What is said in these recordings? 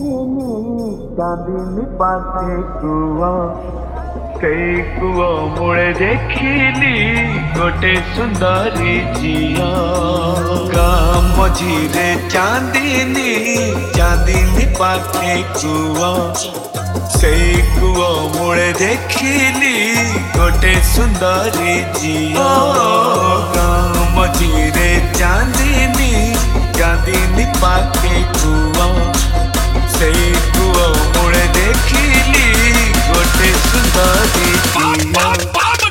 चांदनी पाखे कुआ कई कुआ मुड़े देखिली गोटे सुंदरी झिया गाँ मझीरे चांदनी चांदनी पाखे कुआ से कुआ मुड़े देखिली गोटे सुंदरी झिया गाँ मझीरे चांदनी चांदनी पाखे कुआ से कुआ मुड़े देखिली गोटे सुंदरी झिया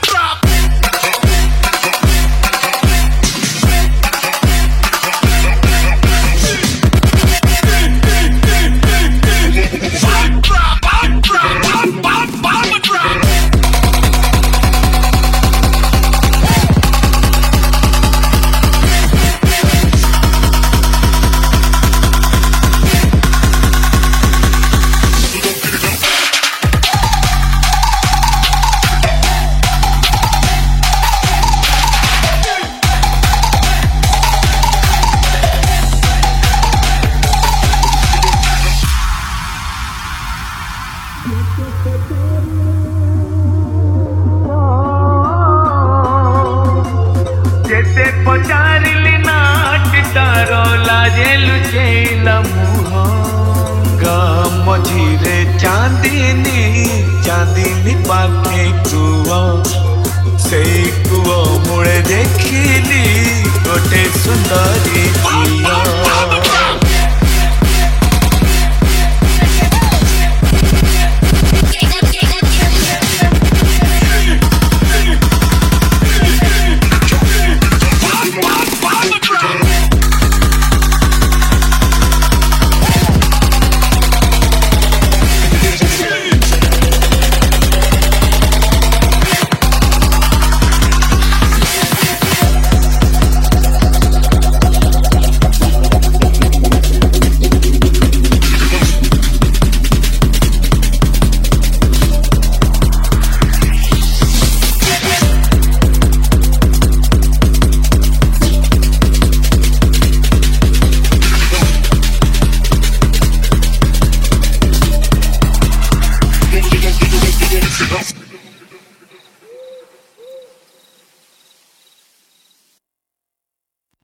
जेते पचारिली नाट तारो लाजे लुचेला मुह गाँ मझीरे चांदनी चांदनी पाखे कुआ से कुआ मुड़े देखिली गोटे सुंदरी झिया